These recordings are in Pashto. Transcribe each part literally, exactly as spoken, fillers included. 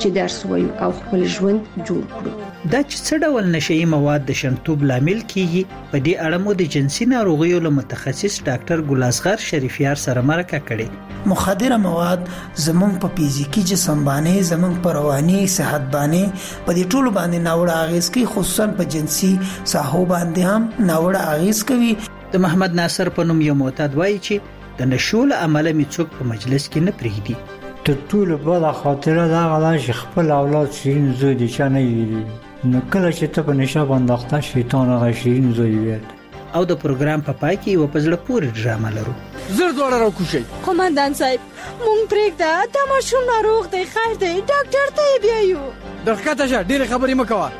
چې درس وایو او خپل ژوند جوړ کړو. دا چې څه ډول نشئی مواد د شنتوب لامل کیږي، په دې اړه مو د جنسي ناروغیو له متخصص ډاکټر ګلاسغر شریفیار سره مرکه کړې. مخدره مواد زمونږ په فزیکی جسم باندې، زمونږ په رواني صحت باندې، په دې ټولو باندې ناوړه اغیز کوي، خصوصا په جنسي ساحو باندې هم ناوړه اغیز کوي. د محمد ناصر په نوم یو معتاد وایي چې د نشو له امله می څوک په مجلس کې نه پریږدي. تر ټولو بده خاطره دا غلا چې خپل اولاد شیرین زوی دي چې نه ویلي، نو کله چې ته په نشه باندې اخته شیطان هغه شیرین زوی ویل. او د پروګرام په پای کې یو په زړه پورې ډرامه لرو. زر دوړه راکوشي قومندان صاحب، مونږ پرېږده دا ماشوم ناروغ دی، خیر دی، ډاکټر ته یې بیایو. دقیقه شه، ډېرې خبرې مه کوه.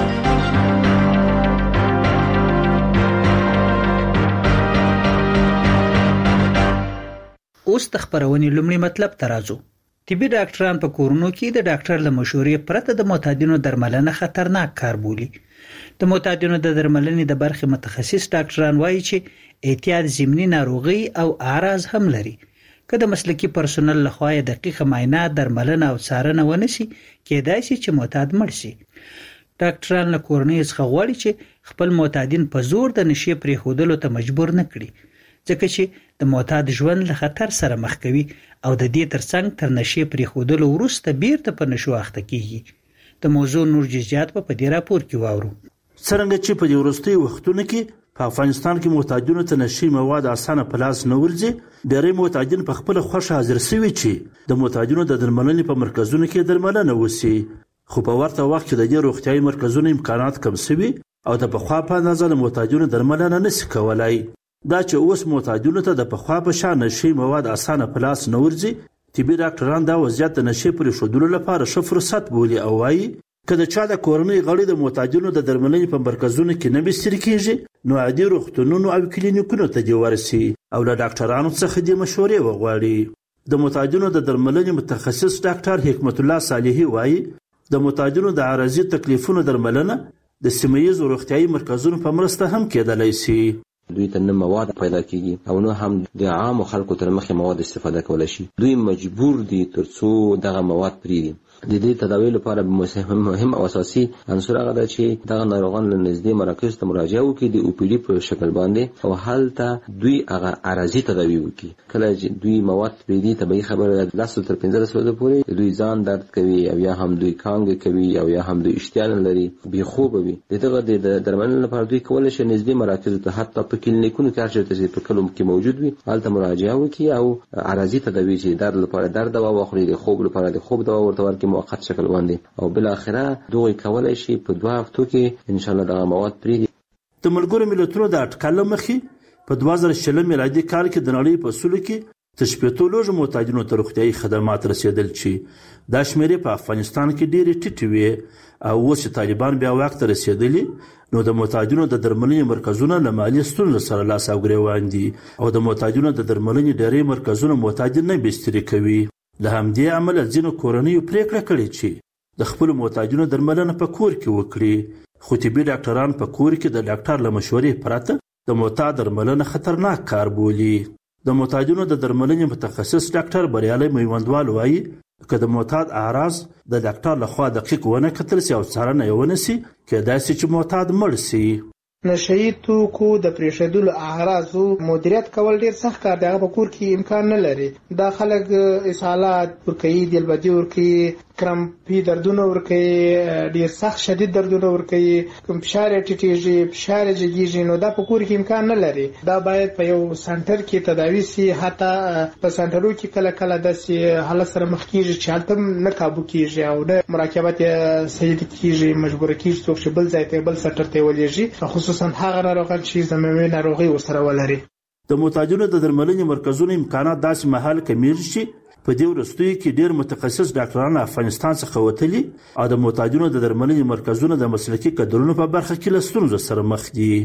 اوس د خبرونې لومړی مطلب ته راځو. طبي ډاکټران په کورونو کې د ډاکټر له مشورې پرته د معتادینو درملنه خطرناک کار بولي. د معتادینو د درملنې د برخې متخصص ډاکټران وایي چې احتیاط ضمني ناروغي او اعراض هم لري. که د مسلکي پرسونل لخوا دقیقه معاینه، درملنه او څارنه ونشي، کېدای شي چې معتاد مړ شي. ډاکټران له کورنۍ څخه غواړي چې خپل معتادین په زور د نشې پرېښودلو ته مجبور نه کړي، ځکه چې د معتاد ژوند له خطر سره مخ کوي او د دې ترڅنګ تر نشې پرېښودلو وروسته بیرته په نشو اخته کیږي. د موضوع نور جزئیات په دې راپور کې واورو. څرنګه چې په دې وروستیو وختونو کې په افغانستان کې معتادینو ته نشي مواد اسانه په لاس نه ورځي، ډېری معتادین په خپل خوښه حاضر شوي چې د معتادینو د درملنې په مرکزونو کې درملنه وشي، خو په ورته وخت کې د دې روغتیايي مرکزونو امکانات کم شوي او د پخوا په اندازه د معتادینو درملنه نشي کولای. دا چې اوس معتادینو ته د پخوا په شان نشي مواد اسانه په لاس نه ورځي، طبي ډاکټران دا وضعیت د نشې پرېښودلو لپاره ښه فرصت بولي او وایي که د چا د کورنۍ غړي د معتادینو د درملنې په مرکزونو کې نه بستر کیږي، نو عادي روغتونونو او کلینیکونو ته دې ورسي او له ډاکټرانو څخه دې مشورې وغواړي. د معتادینو د درملنې متخصص ډاکټر حکمت الله صالحي وایي د معتادینو د عارضي تکلیفونو درملنه د سیمه ییزو روغتیايي مرکزونو په مرسته هم کېدلی شي. دوی ته نه مواد پیدا کیږي او نه هم د عام خلکو تر مخه مواد استفاده کولای شي. دوی مجبور دي ترڅو دغه مواد پریږدي. د دې تداوی لپاره مهم او اساسي عنصر هغه ده چې دغه ناروغان له نږدې مراکز ته مراجعه وکړي د او پی ډي په شکل باندې او هلته دوی هغه عارضي تداوی وکړي. کله چې دوی مواد پریږدي طبيعي خبره لس تر پنځه سوه پورې دوی ځان درد کوي او یا هم دوی کانګ کوي او یا هم دوی اشتیان لري، بې خوب وي. دغه د درملنې لپاره دوی کولای شي نږدې مراکز ته حتی په کلینیکونو کې هر چېرته په کلو کې موجود وي هلته مراجعه وکړي او عارضي تداوی چې درد لپاره درد دوا واخلي، د خوب لپاره د خوب دوا ورته ورکړي موقت شکل باندې او بل اخره دوی کولای شي په دوه هفتو کې ان شاء الله دغه مواد پریږدي. د ملګرو ملتونو د اټکل مخې په دوه زره شل میلادي کال کې د نړۍ په سلو کې تر شپېتو لوږو معتادینو ته روغتیايي خدمات رسېدل چې دا شمېرې په افغانستان کې ډېرې ټیټې وې او اوس چې طالبان بیا واک ته رسېدلي، نو د معتادینو د درملنې مرکزونه له مالي ستونزو سره لاس او ګرېوان دي او د معتادینو د درملنې ډېری مرکزونه معتادین نه بستري کوي. له همدې امله ځینو کورنیو پرېکړه کړې چې د خپلو معتادینو درملنه په کور کې وکړي، خو طبي ډاکټران په کور کې د ډاکټر له مشورې پرته د معتاد درملنه خطرناک کار بولي. د معتادینو د درملنې متخصص ډاکټر بریالي میوندوال وایي که د معتاد اعراض د ډاکټر لخوا دقیق ونه کتل سي او څارنه یې ونه سي، کېدای سي چې معتاد مړ سي. نشئی توکو د پریښودلو اعراضو مدیریت کول ډیر سخت کار دی، هغه په کور کې امکان نه لري. دا خلک اسهالات ورکوي، دلبدي ورکوي، کرمپي دردونه ورکوي، ډیر سخت شدید دردونه ورکوي، فشار یې ټیټېږي، فشار یې جګېږي، نو دا په کور کې امکان نه لري. دا باید په یو سنټر کې تداوي سي. حتی په سنټرو کې کله کله داسې حالت سره مخ کېږي چې هلته نه کابو کېږي او نه مراقبت یې صحیح کېږي، مجبوره کېږي څوک چې بل ځای ته بل سنټر ته ولېږي، خصوصا هغه ناروغان چې زمومي ناروغي ورسره ولري. د معتادینو د درملنې مرکزونو امکانات داسې مهال کمیږي چې په دې وروستیو کې ډېر متخصص ډاکټران افغانستان څخه وتلي او د معتادینو د درملنې مرکزونه د مسلکي کدرونو په برخه کې له ستونزو سره مخ دي.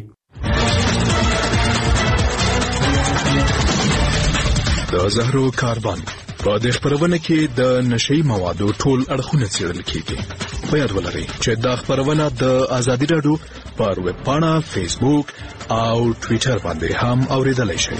د زهرو کاربن په دې خبرونه کې د نشئی موادو ټول اړخونه څېړل کېږي. په یاد ولرئ چې دا خبرونه د ازادي راډیو پر ویب پاڼه، فیسبوک او ټویټر باندې هم اوریدلای شئ.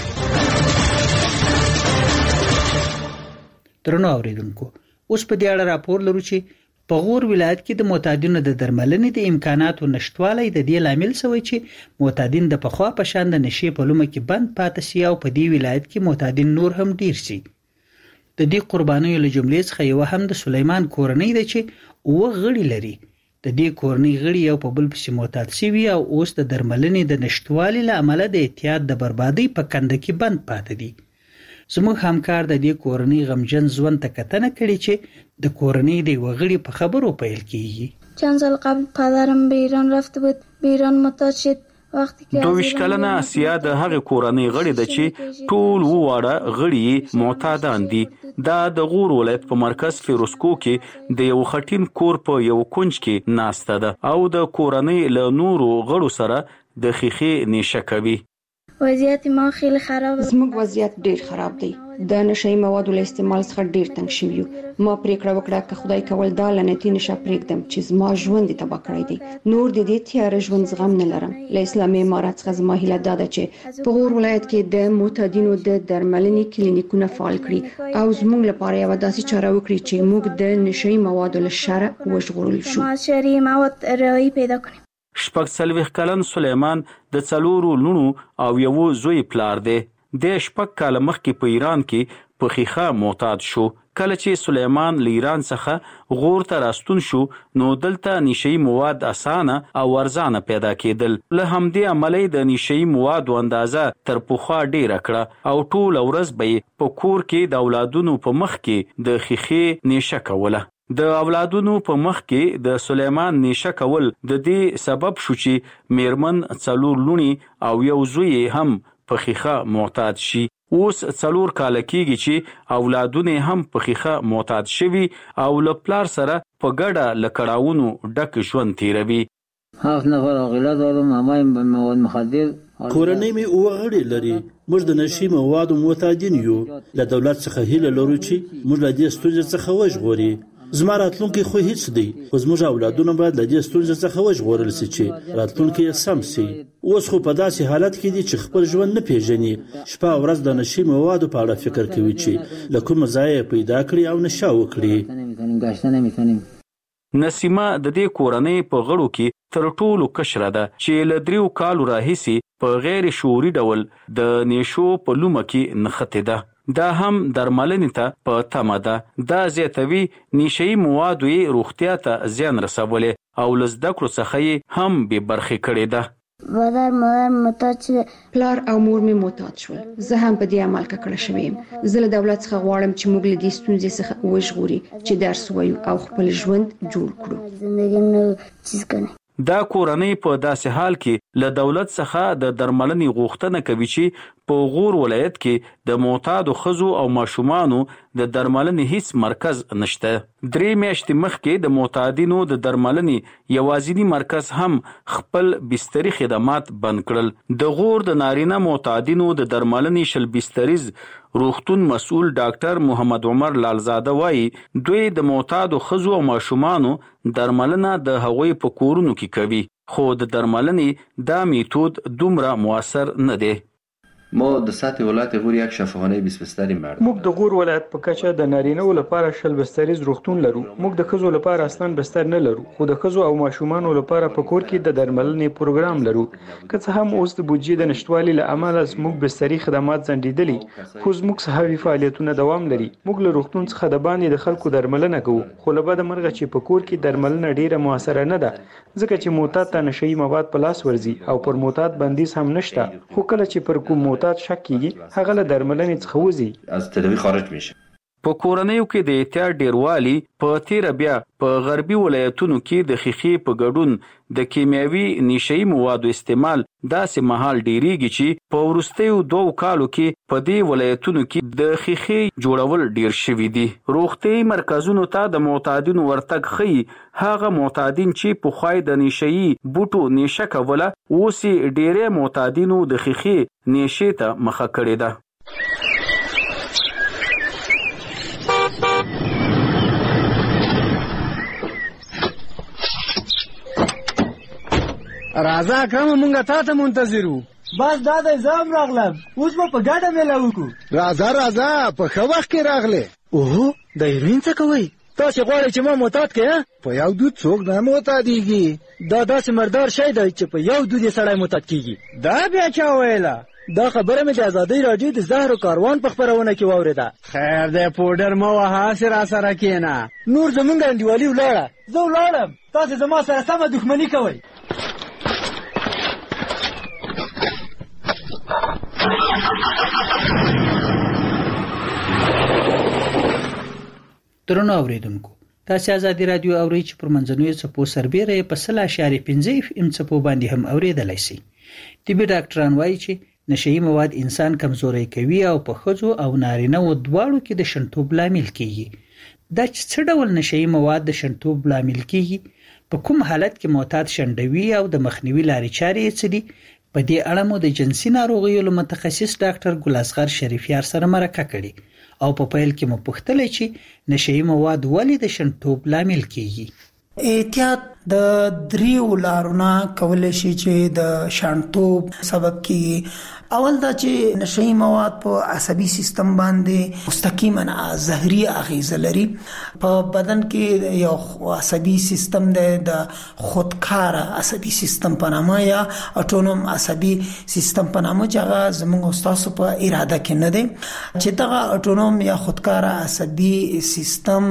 درنو اوریدونکو، اوس په دې اړه راپور لرو چې په غور ولایت کې د معتادینو د درملنې د امکاناتو نشټوالی د دې لامل شوی چې معتادین د پخوا په شان د نشې په لومه کې بند پاتې شي او په دې ولایت کې معتادین نور هم ډیر شي. د دې قربانیو له جملې څخه یو هم د سلیمان کورنۍ ده چې اوه غړي لري. د دې کورنۍ غړي یو په بل پسې معتاد شوي او اوس د درملنې د نشټوالي له امله د اعتیاد د بربادۍ په کنده کې بند پاتې دي. زموږ همکار د دې کورنۍ غمجن ژوند ته کتنه کړې چې د کورنۍ د یوه غړي په خبرو پیل کیږي. چند سال قبل پدرم به ایران رفته بود، به ایران معتاد شد. دویش کلنه اسیا د هغې کورنۍ غړي ده چې ټول وواړه غړي معتادان دي. دا د غور ولایت په مرکز فیروزکو کې د یو خټین کور په یو کونج کې ناسته ده او د کورنۍ له نورو غړو سره د خیخې نیشه کوي. وضعیت ما خیلی خراب است. زموږ وضعیت ډیر خراب دی. د نشئی موادو له استعمال څخه ډیر تنګ شوی یو. ما پریکړه وکړه که خدای کول دا لعنتي نشه پرېږدم چې زما ژوند تباه کړی دی. نور د دې تیاره ژوند زغم نه لرم. له اسلامي امارت څخه زما هیله دا ده چې په غور ولایت کې د معتادینو د درملنې کلینیکونه فعال کړي او زموږ لپاره یو داسې چاره وکړي چې موږ د نشئی موادو له شره وژغورل شو. ما شری مواد رایی پیدا کنیم. شپږ څلوېښت کلن سلیمان د څلورو لوڼو او یو زوی پلار دی. د شپږ کاله مخکې په ایران کې په خیخه معتاد شو. کله چې سلیمان له ایران څخه غور ته راستون شو نو دلته نشئی مواد اسانه او ارزانه پیدا کېدل. له همدې امله د نشئی موادو اندازه تر پخوا ډیره کړه او ټول ورځ به په کور کې د اولادونو په مخ کې د خیخې نیشه کوله. د اولادونو په مخ کې د سلیمان نیشه کول د دې سبب شو چې میرمن څلور لوڼې او یو زوی هم په خیخه معتاد شي. اوس څلور کاله کېږي چې اولادونه هم په خیخه معتاد شوي او له پلار سره په ګډه له کړاوونو ډک ژوند تیروي. هفت نفر عاقله دارم، همه مواد مخدر. کورنۍ مې اوه غړي لري. موږ د نشي موادو معتادین یو. له دولت څخه هیله لرو چې موږ له دې ستونزې څخه وژغوري. زما راتلونکی خو هیڅ دی، خو زموږ اولادونه باید له دې ستونزې څخه وژغورل شي چې راتلونکی یې سم شي. اوس خو په داسې حالت کې دي چې خپل ژوند نه پیژني. شپه او ورځ د نشي موادو په اړه فکر کوي چې له کومه ځایه پیدا کړي او نشه وکړي. نسیمه د دې کورنۍ په غړو کې تر ټولو کشره ده چې له دریو کالو راهیسې په غیر شعوري ډول د نیشو په لومه کې نښتې ده. دا هم درملنې ته په تمه ده. دا زیاتوي نشئی موادو یې روغتیا ته زیان رسولی او له زده کړو څخه یې هم بې برخې کړې ده. مادر مادر معتاد شده. پلار او مور مې معتاد شول. زه هم په دې عمل ککړه شوی یم. زه له دولت څخه غواړم چې موږ له دې ستونزې څخه وژغوري، چې درس ووایو او خپل ژوند جوړ کړو. زندگی نو چیز کنه. دا کورنۍ په داسې حال کې له دولت څخه د درملنې غوښتنه کوي چې په غور ولایت کې د معتادو ښځو او ماشومانو د درملنې هیڅ مرکز نشته. درې میاشتې مخکې د معتادینو د درملنې یوازینی مرکز هم خپل بستري خدمات بند کړل. د غور د نارینه معتادینو د درملنې شل بستریز روغتون مسؤل ډاکټر محمد عمر لالزاده وایي دوی د معتادو ښځو او ماشومانو درملنه د هغوی په کورونو کې کوي، خو د درملنې دا میتود دومره موثر نه دی. ما د سطح ولایت غور یک شفاخانه بیست بستری مردم. موږ د غور ولایت په کچه د نارینه‌و لپاره شل بستریز روغتون لرو. موږ د ښځو لپاره اصلاً بستر نه لرو، خو د ښځو او ماشومانو لپاره په کور کې د درملنې پروګرام لرو. که څه هم اوس د بودیجې د نشټوالي له امله زموږ بستري خدمات ځنډېدلي، خو زموږ صحوي فعالیتونه دوام لري. موږ له روغتون څخه د باندې د خلکو درملنه کوو، خو له بده مرغه چې په کور کې درملنه ډیره موثره نه ده، ځکه چې معتاد ته نشئی مواد په لاس ورځي او پر معتاد بندیز هم نشته. خو کله چې پر کوم معتاد شک کیږي هغه له درملنې څخه وځي، از تداوی خارج میشه. په کورنیو کې د احتیاط ډیروالی په تیر بیا په غربي ولایتونو کې د خیخې په ګډون د کیمیاوي نشئی موادو استعمال داسې مهال ډیریږي چې په وروستیو دوو کالو کې په دې ولایتونو کې د خیخې جوړول ډیر شوي دي. روغتیايي مرکزونو ته د معتادینو ورتګ ښیي هغه معتادین چې پخوای د نشئی بوټو نیشه کوله اوس یې ډیری معتادینو د خیخې نیشې ته مخه کړې ده. راځه اکرم مونږه تا ته منتظر وو. بس دا د زام راغلم، اوس به په ګډه میله وکړو. راځه راځه په ښه وخت کې راغلې. اوهو د هیروین څه کوئ؟ تاسو غواړئ چې ما معتاد کړئ؟ په یو دود څوک نه معتادیږي. دا داسې مردار شی دی چې په یو دود یې سړی معتاد کیږي. دا بیا چا ویله؟ دا خبره مې د ازادۍ راډیو د زهرو کاروان په خپرونه کې واورېده. خیر دی پوډر مه وهه، هسې را سره کښېنه. نور زمونږ انډیوالي ولاړه، زه ولاړم، تاسې زما سره سمه دښمني کوئ. درنو اوریدونکو، تاسو ازادي رادیو اورئ چې پر منځنوي څپو سربېره په سل اشاریه پنځه اف ام څپو باندې هم اوریدلای شئ. طبي ډاکټران وایي چې نشئی مواد انسان کمزوري کوي او په ښځو او نارینه و دواړو کې د شنتوب لامل کیږي. دا چې څه ډول نشئی مواد د شنتوب لامل کیږي، په کوم حالت کې معتاد شنډوي او د مخنیوي لارې چارې یې څه دي، په دې اړه مو د جنسي ناروغیو له متخصص ډاکټر ګل اصغر شریفیار سره مرکه کړې او په پیل کې مو پوښتلې چې نشئی مواد ولې د شنتوب لامل کیږي. احتیاط د دریو لارونه کولای شي چې د شانتوب سبب کیږي. اول دا چې نشئی مواد په عصبي سیستم باندې مستقیما زهري اغیزه لري. په بدن کې یو عصبي سیستم دی د خودکار عصبي سیستم په نامه یا اټونوم عصبي سیستم په نامه چې هغه زموږ استاد په اراده کې نه دی، چې دغه اټونوم یا خودکار عصبي سیستم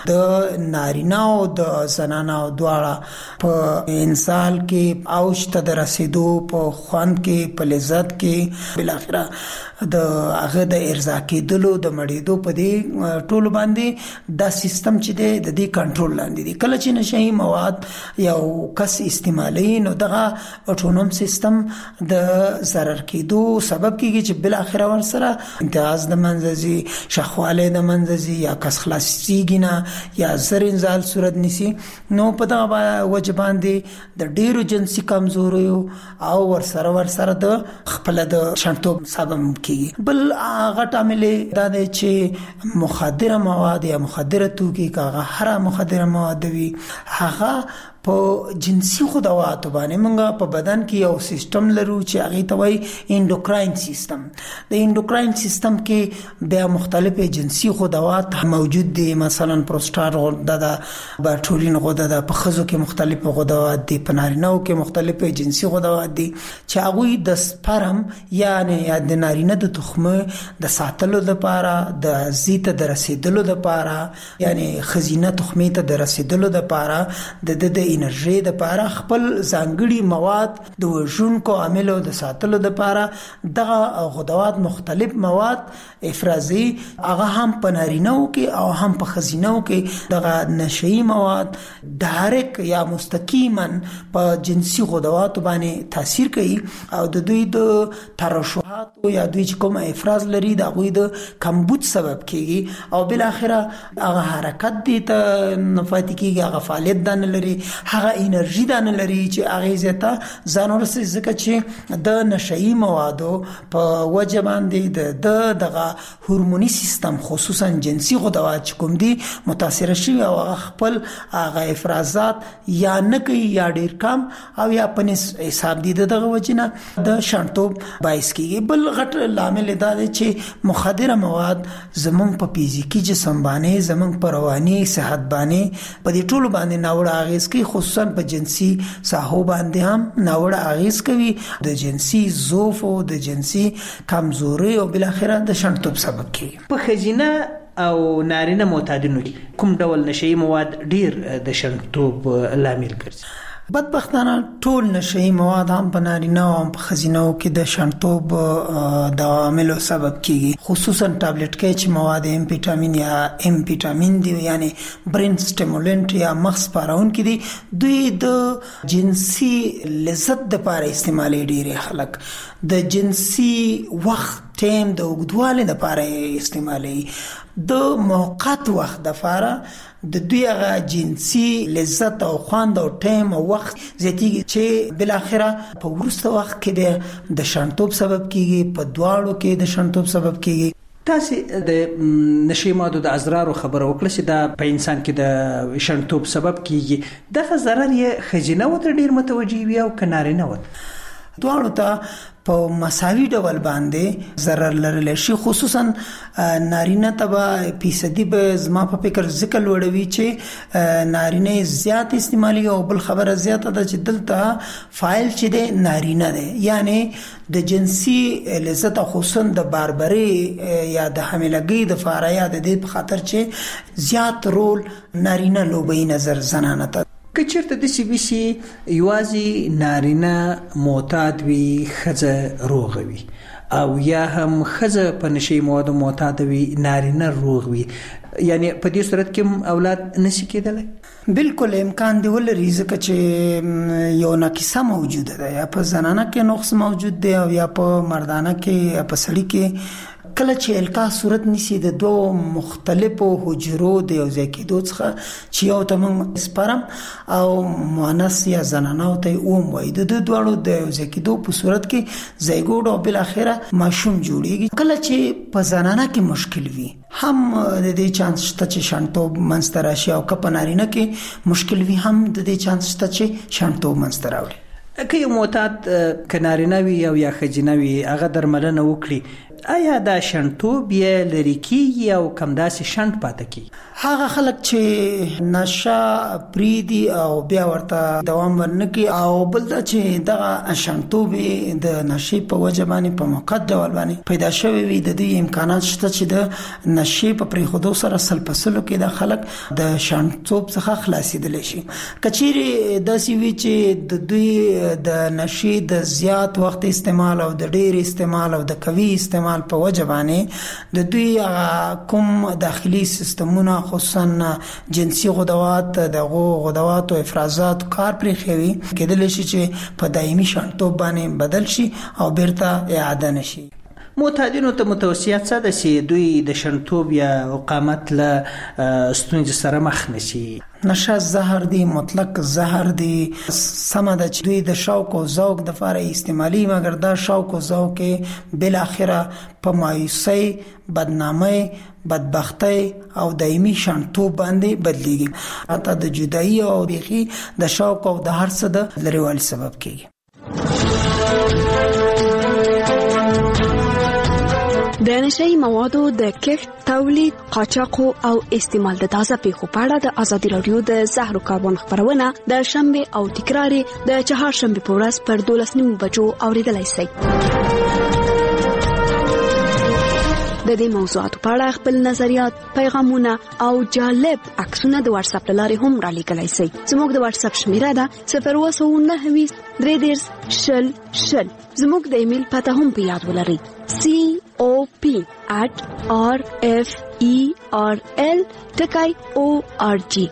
د نارینه او د زنانه دواړه په انسان کې اوج ته د رسیدو، په خوند کې، په لذت کې، بالاخره د هغه د ارضا کېدلو، د مړېدو، په دې ټولو باندې دا سیستم چې دی د دې کنټرول لاندې دی. کله چې نشئی مواد یو کس استعمالوي نو دغه اټونوم سیستم د ضرر کېدو سبب کېږي چې بالاخره ورسره امتیاز د منځه ځي، شخوالی د منځه ځي، یا کس خلاصېږي نه یا زر انزال صورت نیسي. نو په دغه وجه باندې د ډېرو جنسي کمزوریو او ورسره ورسره د خپله د شنتوب سبب کېږي. بل غټ عامل دا دی چې مخدره مواد یا مخدره توکي، که هغه هر مخدره مواد وي، هغه په جنسي خدواتو باندې موږ په بدن کې یو سیستم لرو چې هغه ته وایي انډوکراین سیستم. د انډوکراین سیستم کې بیا مختلفې جنسي خدوات موجود دي، مثلا پروستات غده ده، بارټولین غده ده، په ښځو کې مختلف غدوات دي، په نارینه‌و کې مختلف جنسي غدوات دي چې هغوی د سپرم یعنی د نارینه د تخمه د ساتلو لپاره، د زیته د رسیدلو لپاره، یعنی خزینه تخمه ته د رسیدلو لپاره، د د انرژي د لپاره خپل ځانګړي مواد د وژونکو عاملو د ساتلو لپاره دغه غدوات مختلف مواد افرازي، هغه هم په نارینه‌و کې او هم په خزینه‌و کې دغه نشئی مواد ډایرک یا مستقیما په جنسي غدوات باندې تاثیر کوي او د دوی د ترشحات یا دوی چې کوم افراز لري د هغوی د کمبود سبب کیږي او بل اخره هغه حرکت دي ته نفاتی کیږي، هغه فعالیت دانه لري، هغه انرژي دانه لري چې هغه زیاته ځان ورسې، ځکه چې د نشئی موادو په وجه باندې د دغه هورموني سیستم خصوصا جنسي غدوات چې کوم دي متاثر شي او هغه خپل هغه افرازات یا نه کوي یا ډیر کم او یا په حساب دي دغه وجنه د شنتوب باعث کیږي. بل غټ لامل دا دی چې مخدره مواد زمونږ په فزیکی جسم باندې، زمونږ په رواني صحت باندې، په دې ټولو باندې ناوړه اغیز کوي، خصوصا په جنسي ساحو باندې هم ناوړه اغیز کوي، د جنسي ضعف او د جنسي کمزوري او بل اخره د شنتوب سبب کیږي. په خزینه او نارینه معتادینو کې کوم ډول نشئی مواد ډیر د شنتوب لامل ګرځي؟ بدبختانه ټول نشئی مواد هم په نارینه او په خزینه‌و کې د شنتوب د عاملو سبب کیږي، خصوصا ټابلیټ کې چې مواد امفیټامین یا امفیټامین دي، یعنی برین سټیمولنت یا مغز پارونکي دي. دوی د جنسي لذت د لپاره استعمالي، ډېر خلک د جنسي وخت ټیم د اوږدوالي لپاره استعمالي، د موقت وخت د لپاره د دوی هغه جنسي لذت او خوند او ټیم او وخت زیاتیږي چې بل اخره په وروسته وخت کې د شنتوب سبب کیږي، په دواړو کې د شنتوب سبب کیږي. تاسو د نشئی موادو د اضرارو خبره وکړه چې دا په انسان کې د شنتوب سبب کیږي. دغه ضرر یې خزینه و ته ډیر متوجي وي او کنارینه و؟ دواړو ته په مساوي ډول باندې ضرر لرلی شي. خصوصا نارینه ته به فیصدي به زما په فکر ذکر لوړوي چې نارینه زیات استعمالي او بل خبره زیاته ده چې دلته فاعل چې دی نارینه دی، یعنی د جنسي لذت خصوصا د باربري یا د حاملګۍ د فاره یا د دې په خاطر چې زیات رول نارینه لوبي نظر زنانه ته. که چیرته د سی بي سي یوازې نارینه معتاد وي ښځه روغه وي او یا هم ښځه په نشي موادو معتاد وي نارینه روغ وي، یعنی په دې صورت کې اولاد نشي کېدلی؟ بالکل امکان دی ولري، ځکه چې یو ناقصه موجوده ده، یا په زنانه کې نقص موجود دی او یا په مردانه کې یا په سړي کې. کله چې القا صورت نیسی د دوه مختلفو حجرو د یو ځای کېدو څخه چې یو ته موږ سپرم او مؤنث یا زنانه ته اوم وایي، د دوه دواړو د یو ځای کېدو په صورت کې زیګوډ او بل اخره ماشوم جوړیږي. کله چې په زنانه کې مشکل وي هم د دې چانس شته چې شانتوب منځته راشي، او که په نارینه کې مشکل وي هم د دې چانس شته چې شانتوب منځته راوړي. که یو معتاد که نارینه وي او یا ښځینه وي هغه درملنه وکړي، آیا دا شنتوب یې لري کیږي او کم داسې شنت پاتې کیږي؟ هغه خلک چې نشه پریدي او بیا ورته دوام ورنکي، او بل دا چې دغه شنتوب د نشې په وجه باندې په موقت ډول باندې پیدا شوی وي، د دې امکانات شته چې د نشې په پریښودو سره سل په سلو کې د خلک د شنتوب څخه خلاصېدلی شي. کچېرې داسې وي چې د دوی د نشې د زیات وخت استعمال او د ډېر استعمال او د قوي استعمال په وجه باندې د دوی کوم داخلي سیستمونه خصوصا جنسي غدوات دغه غدوات او افرازات کار پرې خوي، کېدلی شي چې په دایمي شنتوب باندې بدل شي او بیرته اعاده نشي. معتادینو ته متوصیه څه ده چې دوی د شنتوب یا اقامت له ستونزې سره مخ نشي؟ نشه زهر دی، مطلق زهر دی. سمه ده چې دوی د شوق او ذوق د لپاره استعمالي، مګر دا شوق او ذوق بل اخره په مایوسي، بدنامي، بدبختی او دایمي شانتوب باندې بدلیږي، حتی د جدایي او بيخي د شوق او د هر څه د لریوالي سبب کیږي. د نشئی موادو د کښت، تولید، قاچاق او استعمال د تازه پیښو په اړه د ازادي رادیو د زهرو کاربن خبرونه د شنبه او تکرار د چهارشنبه په ورځ پر دولس نیمو بجو اوریدلای شئ. د دې موضوعاتو په اړه خپل نظریات، پیغامونه او جالب عکسونه د واتس اپ لارې هم را لیږلای شئ. زموږ د واتس اپ شمیره ده صفر اووه سوه نهه ویشت درې دېرش شل شل. زموږ د ایمیل پته هم په یاد ولرئ: سی او پی at r f e r l ټکی او ار جی.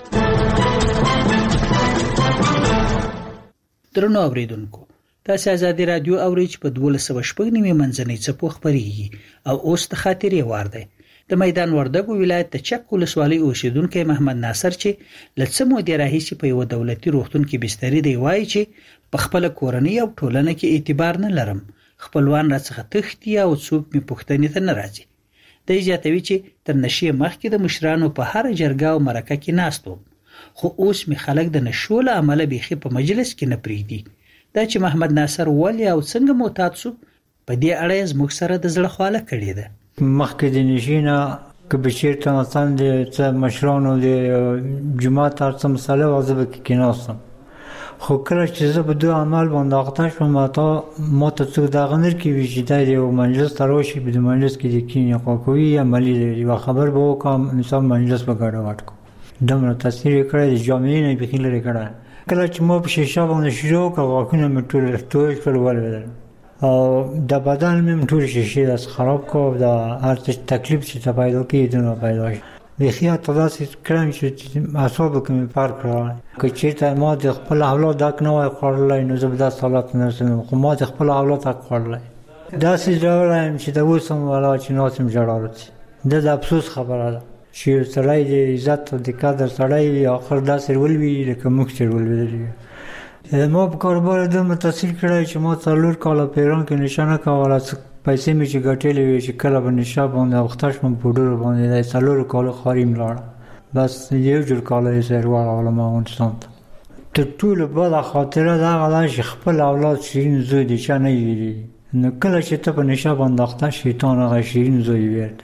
درنو اوریدونکو، تاسو ازادي رادیو اورئ چې په دولس سوه شپږ نیمه منځنۍ څپو خبرېږي او اوس د خاطرې وار دی. د میدان وردګو ولایت د چک ولسوالۍ اوسیدونکو محمد ناصر چې لڅ مودې راهیسې په یو دولتي روغتون کې بستري دی وایي چې په خپل کورنۍ او ټولنه کې اعتبار نه لرم، خپلوان راڅخه تښتي او څوک مې پوښتنې ته نه راځي. د زیاتوي چې تر نشې مخکې د مشرانو په هر جرګه او مرکه کې ناستو، خو اوس می خلک د نشو له عمله بيخي په مجلس کې نه پریدي. دا چې محمد ناصر ولی او څنګه معتاد شو، په دې اړه زموږ سره د زړه خواله کړې ده. مخکې د نشینه که بچیرته مثلا د مشرانو د جماعت هر څه مسله واځه به کې ناستم، خو کله چې زه په دوه عمل باندې اخته شوم، ماته ما ته څو دغه نر کې وي چې دا یو مجلس ته راشي، په دې مجلس کې د کینې خواکوي عملي دی یو خبر به وکړم، مثال مجلس به ګډوډ کړم. دومره تاثیر یې کړی د جامعې نه بیخي لرې کړی. کله چې ما په شیشه باندې شروع کړ، غاښونه مې ټول توی کړل ولوېدل او د بدن مې ټول شیشې داسې خراب کړ، د هر څه تکلیف چې ته پیدا کېږي دونه پیدا شو. بیخي حتی داسې کړم چې اعصابو کې مې فرق راغلی. که چېرته ما د خپل اولاد حق نه وای خوړلی نو زه به داسې حالات نه رسېدم، خو ما د خپل اولاد حق خوړلی. داسې ژړلی یم چې د اوس هم ولا چې ناس یم ژړا راځي. دا د افسوس خبره ده چې یو سړی د عزت او د قدر سړی وي، آخر داسې ولوي لکه موږ چې ولوېدلي یو. ما په کاروبار دومره تاثیر کړی چې ما څلور کاله په ایران کې نشه نه کوله، پیسې مې چې ګټلې وې چې کله به نشه باندې اخته شوم په ډوډو باندې د څلورو کالو خواري مې لاړه، بس یو جور کاله یې سر واړولم افغانستان ته. تر ټولو بده خاطره دا غلا چې خپل اولاد شیرین زوی دی چا نه ویلي نو کله چې ته په نشه باندې اخته شیطان هغه شیرین زوی ویرته.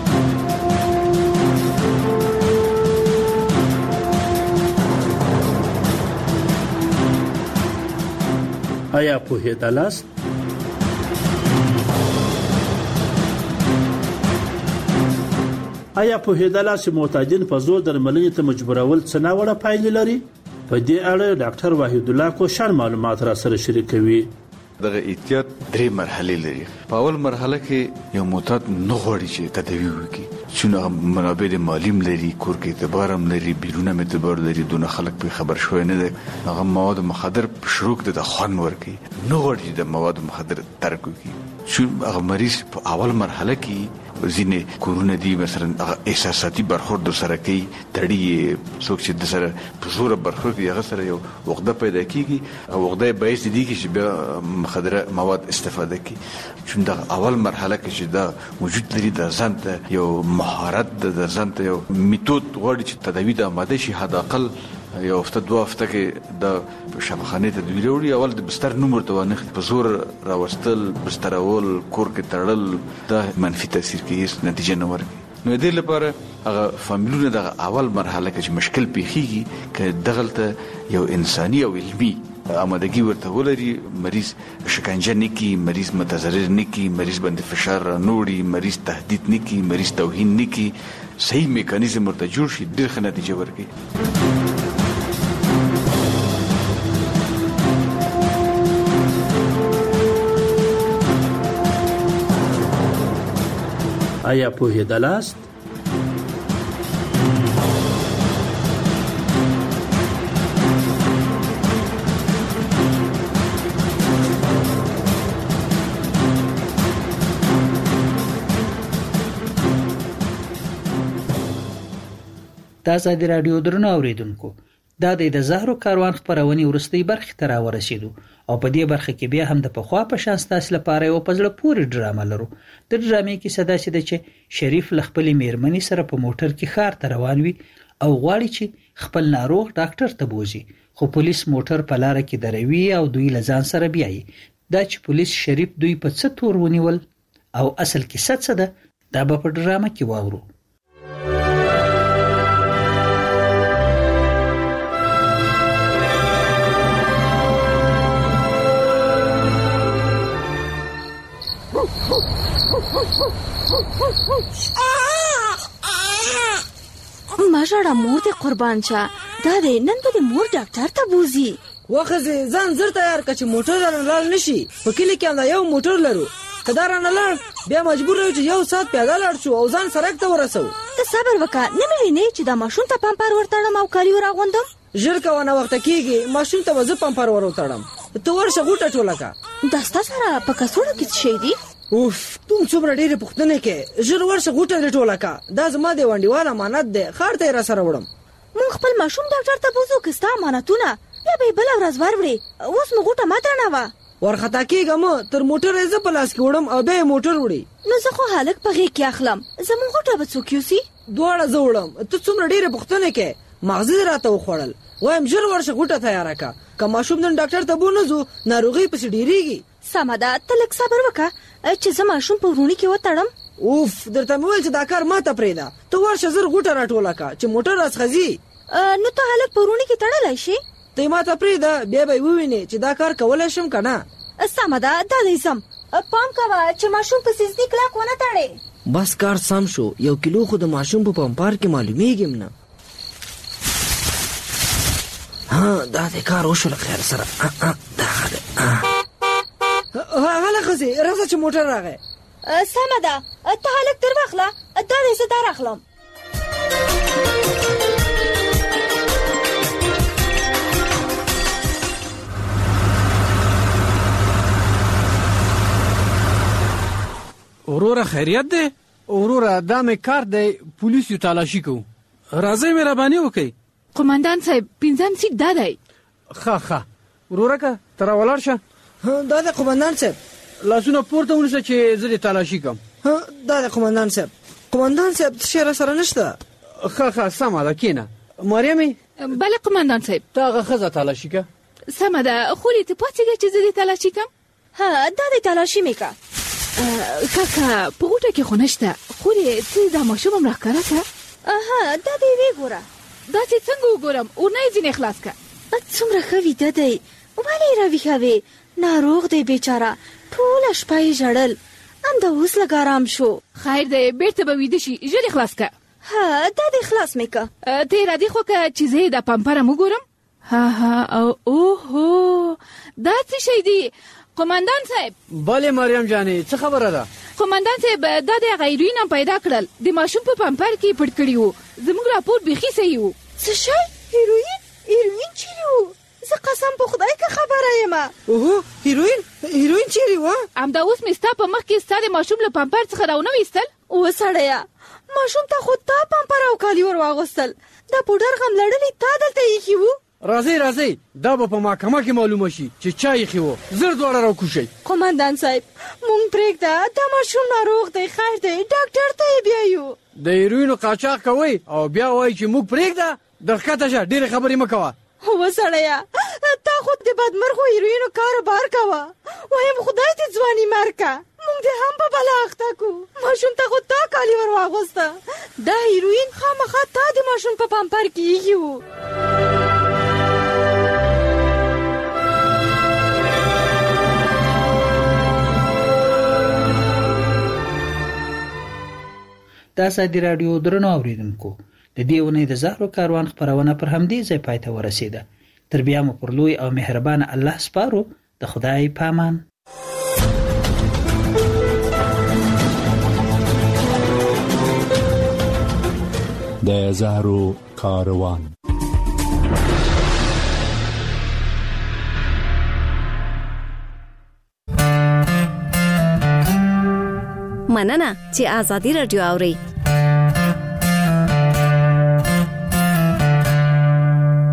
آیا پوهېدلاست آیا پوهېدلاست چې معتادین په زور درملنې ته مجبورول څه ناوړه پایلې لري؟ په دې اړه ډاکټر وحید الله کوشان معلومات را سره شریکوي. دغه احتیاط درې مرحلې لري. په اول مرحله کې یو معتاد نه غواړي چې تداوی وکړي چې منابع د مالیم لري، کور کې اعتبار هم لري، بیرونه اعتبار لري، دونه خلک په خبر شوی نه دی. هغه مواد مخدر شروع کړي د خوان ورکي نه غواړي چې د مواد مخدر ترک وکړي. چې هغه مریض په اول مرحله کې ځینې کورونه دي مثلا هغه احساساتي برخورد سره کوي، تړي څوک چې د سره په زور برخورد کوي هغه سره یو وقته پیدا کیږي او وقته باعث دي چې بیا مخدره مواد استفاده کوي. چې د اول مرحله کې چې دا وجود لري د ځان ته یو مهارت د ځان ته یو میتود غواړي چې تداوی د آماده شي. حداقل یو هفته دوه هفته کې د شفاخانې ته دوی وروړي. اول د بستر نوم ورته وانخ په زور راوستل، بسترول، کور کې تړل دا منفي تاثیر کوي، نتیجه نه ورکوي. نو دې لپاره هغه فامیلونه د اول مرحله کې چې مشکل پیخیږي که دغلته یو انساني او علمي آمادګي ورته ولري، مریض شکنجه نکي، مریض متضرر نکي، مریض باندې فشار را نوړي، مریض تهدید نکي، مریض توهین نکي، صحیح میکانیزم ورته جوړ شي، ډېر ښه نتیجه ورکوي. آیا پوهېدلاست؟ د ازادي راډیو درنو اوریدونکو، دا د زهرو کاروان خبرونې ورستۍ برخې ته راورسېدو او په دې برخه کې بیا هم د پخوا په شان ستاسو لپاره یو په زړه پورې ډرامه لرو. د ډرامې کیسه داسې ده چې شریف له خپلې میرمنې سره په موټر کې ښار ته روان وي او غواړي چې خپل ناروغ ډاکټر ته بوزي، خو پولیس موټر په لاره کې دروي او دوی له ځان سره بیایي. دا چې پولیس شریف دوی په څه تور ونیول او اصل کیسه څه ده، دا به په ډرامه کې واورو. ما ژړه مور دې قربان شه، دا دې نن به دې مور ډاکټر ته بوزي. وخزه ځان زر تیار کړه چې موټر رانه لاړ نشي. په کلی کې هم یو موټر لرو، که دا رانه لاړ بیا مجبور یو چې یو ساعت پیاده لاړ شو او ځان سړک ته ورسو. ته صبر وکړه، نه مې وینې چې دا ماشوم ته پمپر ورتړم او کالي وراغوندم. ژر کوه نه وخته کېږي، ماشوم ته به زه پمپر ورتړم. ته ورشه غوټه ټوله کړه. دا ستا سره په کڅوړه کې څه شی دي؟ اوف تم څومره ډېرې پوښتنې کې، ژر ورشه غوټه دې ټوله کړه. دا زما د ونډیوال امانت دی، ښار ته یې را سره وړم. مونږ خپل ماشوم ډاکټر ته بوزو که ستا امانتونه بیا به یې بله ورځ وروړې. اوس مو غوټه مه تړوه. ورخطا کېږم، تر موټر یې زه په لاس کې وړم او بیا یې موټر وړي. نو زه خو هلک په غېږ کې اخلم، زموږ غوټه به څوک یوسي؟ دواړه زه وړم. ته څومره ډېرې پوښتنې کې، مغزي دې راته وخوړل. وایم ژر ورشه غوټه تیاره کړه، که ماشوم نن ډاکټر ته بو نه ځو ناروغۍ پسې ډېرېږي. سمه ده، ته لږ صبر وکړه چې زه ماشوم په وروڼي کې وتړم. اوف درته مې ویل چې دا کار ما ته پرېږده. ته ورشه زر غوټه راټوله کړه چې موټر راڅخه ځي. نو ته هلک په وروڼي کې تړلی شي؟ ته یې ما ته پرېږده، بیا به یې ووینې چې دا کار کولی شم که نه. سمه ده، دا دی ځم. پام کوه چې ماشوم په سیزدي کلک ونه تړې. بس کار سم شو، یو کیلو خو د ماشوم په پمپار کې معلومیږي نه. ها دا دې کار وشو له خیر سره. دغه دی هله ښځې راځه چې موټر راغی. سمه ده، ته هلک تر واخله، دا دی زه در اخلم. وروره خیریت دی؟ وروره دا مې کار دی، پولیس یو تالاشي کوو. راځئ مهرباني وکئ. قومندان صاحب پنځم سیټ دا دی. ښه ښه وروره که ته راولاړ شه. دا دی قومندان صاحب. لاسونه پورته ونیسه چې زه دې تالاشي کوم. دا دی قومندان صاحب. قومندان صاحب څه شی را سره نشته؟ ښه ښه سمه ده کښېنه. مریم بله قماندان صاحب تا هغه ښځه تلاشي که سمه ده خولې ته پاڅېږه چې زه دې تلاشي کم ها دا دې تلاشي مې که کاکا په غوټه کې خو نشته خولې ته دا ماشوم هم راښکاره که اها دا دې وګوره دا چې څنګه وګورم اورنه یې ځینې خلاص که څومره ښه ویده دی ولې یې راویښوې ناروغ دی بیچاره ټوله شپه یې ژړل همدا اوس لږ ارام شو خیر دی بیرته به ویده شي ژر یې خلاص که ها دا دې خلاص مې که ته یې راځې خو که چې زه یې دا پمپره م وګورم ها ها او اوهو دا څه شی دی قماندان صاحب بله مریم جانې څه خبره ده قماندان صاحب دا د هغه هیروین هم پیدا کړل د ماشوم په پمپر کې پټ کړي وو زموږ راپور بیخي صحیح وو څه شی هیروین هیروین چیرې وو زه قسم په خدای که خبره یم اوهو هیروین هیروین چیرې وه همدا اوس مې ستا په مخ کې ستا د ماشوم له پمپر څخه راونه ویستل وسړیه ماشوم ته خو تا پمپر او کالي ور واغوستل دا پوډر غم لړلې تا دلته ایښي وو راځئ راځئ دا به په محکمه کې معلومه شي چې چا ایښي وو زر دواړه راوکوشئ قماندان صاحب مونږ پرېږده دا ماشوم ناروغ دی خیر دی ډاکټر ته یې بیایو د هیروینو قاچاق کوئ او بیا وایي چې موږ پرېږده درښکته شه ډېرې خبرې مه کوه وسړیه تا خو د بدمرغو هیروینو کاروبار کوه وایم خدای دې ځواني مرکه مونږ دې هم په بلا اخته کو ماشوم ته خو تا کالي ور واغوسته دا هیروین خامخا تا د ماشوم په پمپر کې ایښي وو د ازادي راډیو درنو اوریدونکو د دې ونې د زهرو کاروان خبرونه پر همدې ځای پای ته ورسیده تر بیا مو پر لوی او مهربان الله سپارو د خدای پامان د زهرو کاروان مننه چې ازادي راډیو اوري